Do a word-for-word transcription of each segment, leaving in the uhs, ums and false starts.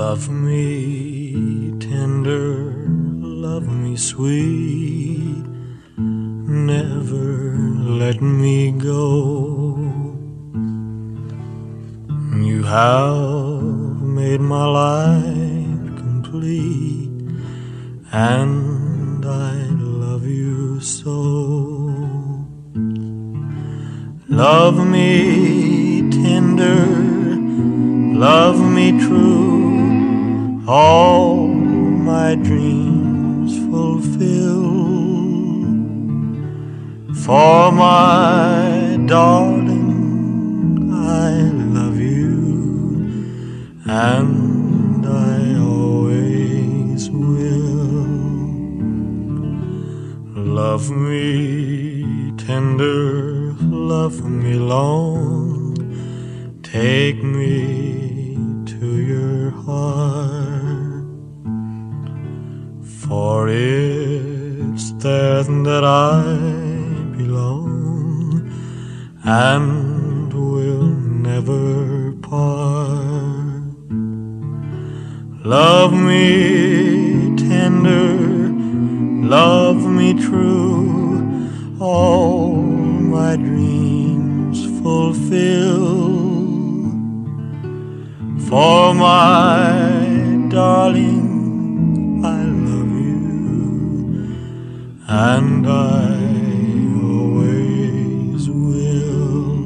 Love me tender, love me sweet, never let me go. You have made my life complete, and I love you so. Love me tender, love me true, all my dreams fulfill. For my darling, I love you, and I always will. Love me tender, love me long, take me to your heart, for it's there that I belong and will never part. Love me tender, love me true, all my dreams fulfill. For my darling, I love you, and I always will.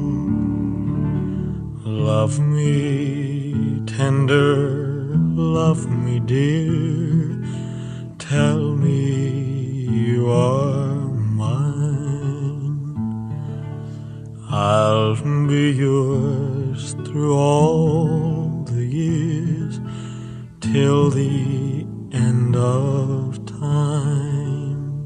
Love me tender, love me dear, tell me you are mine. I'll be yours through all the years, till the end of time.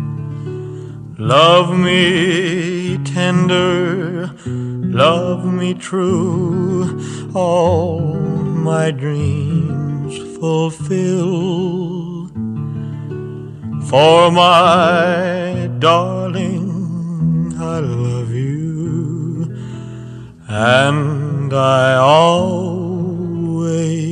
Love me tender, love me true, all my dreams fulfill. For my darling, I love you, and I always